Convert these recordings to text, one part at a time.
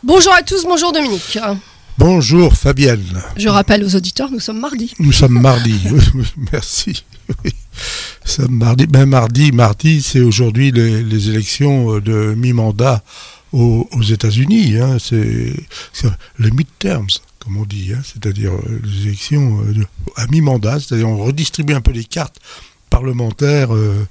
Bonjour à tous, bonjour Dominique. Bonjour Fabienne. Je rappelle aux auditeurs, nous sommes mardi. Nous sommes mardi, oui, merci. Oui. Nous sommes mardi. Mardi, c'est aujourd'hui les élections de mi-mandat aux États-Unis. Hein. C'est les midterms, comme on dit, hein. C'est-à-dire les élections à mi-mandat, c'est-à-dire on redistribue un peu les cartes parlementaires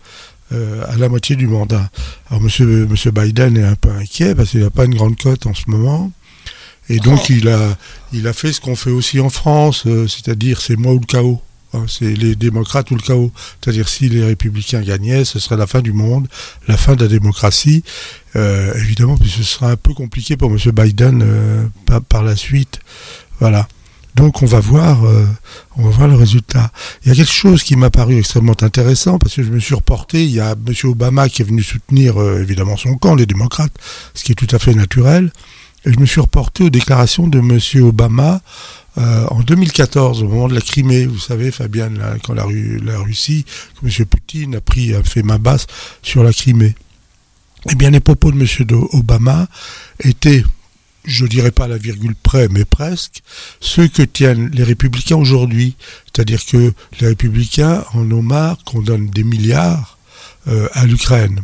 à la moitié du mandat. Alors monsieur Biden est un peu inquiet parce qu'il n'a pas une grande cote en ce moment. Et donc il a fait ce qu'on fait aussi en France, c'est-à-dire c'est moi ou le chaos. Hein, c'est les démocrates ou le chaos. C'est-à-dire si les républicains gagnaient, ce serait la fin du monde, la fin de la démocratie. Évidemment, puis ce sera un peu compliqué pour M. Biden par la suite. Voilà. Donc on va voir le résultat. Il y a quelque chose qui m'a paru extrêmement intéressant parce que je me suis reporté, il y a M. Obama qui est venu soutenir évidemment son camp, les démocrates, ce qui est tout à fait naturel. Et je me suis reporté aux déclarations de M. Obama en 2014, au moment de la Crimée. Vous savez, Fabienne, là, quand la Russie, quand M. Poutine a fait main basse sur la Crimée. Eh bien, les propos de M. Obama étaient, je dirais pas à la virgule près, mais presque, ceux que tiennent les républicains aujourd'hui. C'est-à-dire que les républicains en ont marre qu'on donne des milliards à l'Ukraine.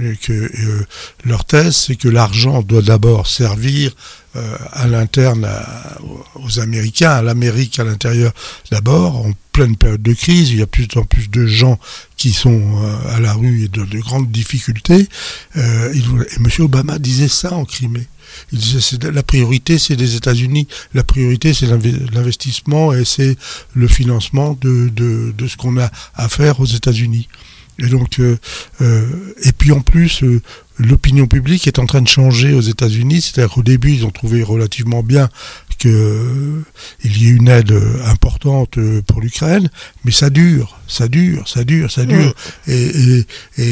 Leur thèse, c'est que l'argent doit d'abord servir à l'interne aux Américains, à l'Amérique à l'intérieur d'abord, en pleine période de crise, il y a plus en plus de gens qui sont à la rue et de grandes difficultés. Et M. Obama disait ça en Crimée. Il disait la priorité c'est les États-Unis, la priorité c'est l'investissement et c'est le financement de ce qu'on a à faire aux États-Unis. Et donc, et puis en plus, l'opinion publique est en train de changer aux États-Unis. C'est-à-dire qu'au début, ils ont trouvé relativement bien qu'il y ait une aide importante pour l'Ukraine, mais ça dure. Et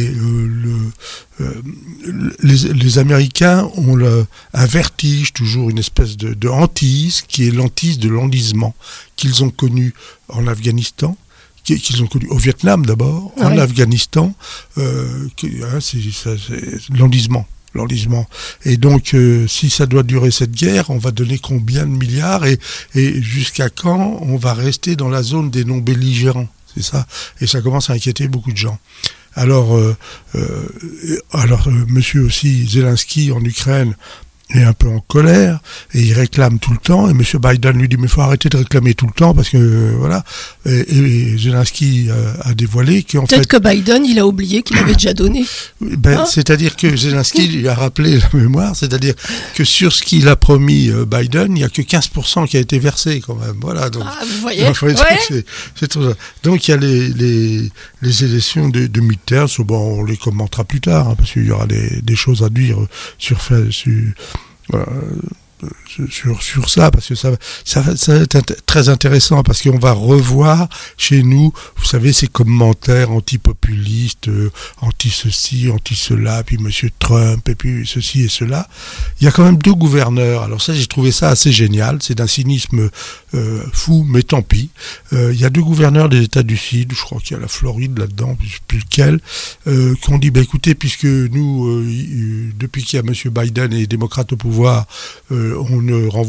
les Américains ont un vertige, toujours une espèce de hantise, qui est l'hantise de l'enlisement, qu'ils ont connu en Afghanistan, qu'ils ont connu au Vietnam d'abord, en Afghanistan, c'est l'enlisement. Et donc, si ça doit durer cette guerre, on va donner combien de milliards et jusqu'à quand on va rester dans la zone des non-belligérants, c'est ça. Et ça commence à inquiéter beaucoup de gens. Alors, monsieur aussi Zelensky en Ukraine est un peu en colère et il réclame tout le temps et M. Biden lui dit mais il faut arrêter de réclamer tout le temps parce que voilà et Zelensky a dévoilé qu'en fait... Peut-être que Biden il a oublié qu'il avait déjà donné. C'est-à-dire que Zelensky lui a rappelé la mémoire, c'est-à-dire que sur ce qu'il a promis Biden, il n'y a que 15% qui a été versé quand même. Voilà, donc, vous voyez c'est tout ça. Donc il y a les élections de midterms, on les commentera plus tard hein, parce qu'il y aura des choses à dire sur ça, parce que ça va être très intéressant, parce qu'on va revoir chez nous, vous savez, ces commentaires anti-populistes, anti-ceci, anti-cela, puis monsieur Trump, et puis ceci et cela. Il y a quand même 2 gouverneurs, alors ça, j'ai trouvé ça assez génial, c'est d'un cynisme fou, mais tant pis. Il y a 2 gouverneurs des États du Sud, je crois qu'il y a la Floride là-dedans, je ne sais plus lequel, qui ont dit, écoutez, puisque nous, depuis qu'il y a monsieur Biden et les démocrates au pouvoir, on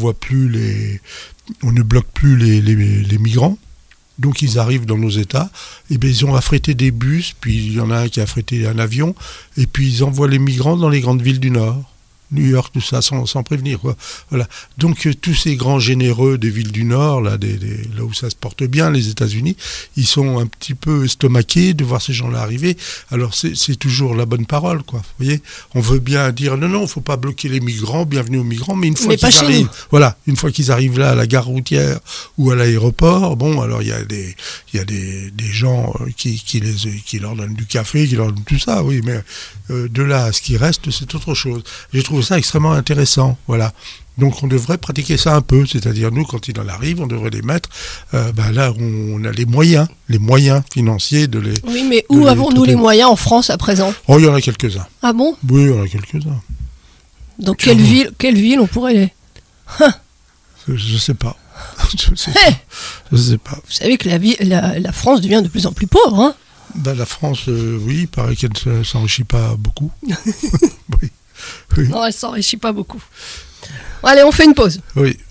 ne bloque plus les migrants. Donc ils arrivent dans nos États, et bien ils ont affrété des bus, puis il y en a un qui a affrété un avion, et puis ils envoient les migrants dans les grandes villes du Nord. New York, tout ça, sans prévenir, quoi. Voilà. Donc, tous ces grands généreux des villes du Nord, là où ça se porte bien, les États-Unis, ils sont un petit peu estomaqués de voir ces gens-là arriver. Alors, c'est toujours la bonne parole, quoi. Vous voyez? On veut bien dire, non, faut pas bloquer les migrants, bienvenue aux migrants, mais une fois qu'ils arrivent là, à la gare routière ou à l'aéroport, bon, alors, il y a des gens qui leur donnent du café, qui leur donnent tout ça, oui, mais de là à ce qui reste, c'est autre chose. J'ai trouvé ça extrêmement intéressant, voilà. Donc on devrait pratiquer ça un peu, c'est-à-dire nous, quand il en arrive, on devrait les mettre, là on a les moyens financiers de les... Oui, mais où avons-nous les moyens en France à présent? Oh, il y en a quelques-uns. Ah bon? Oui, il y en a quelques-uns. Dans quelle ville on pourrait aller? Je sais pas. Je sais pas. Vous savez que la France devient de plus en plus pauvre, hein? La France, oui, il paraît qu'elle ne s'enrichit pas beaucoup. Oui. Non, elle ne s'enrichit pas beaucoup. Allez, on fait une pause. Oui.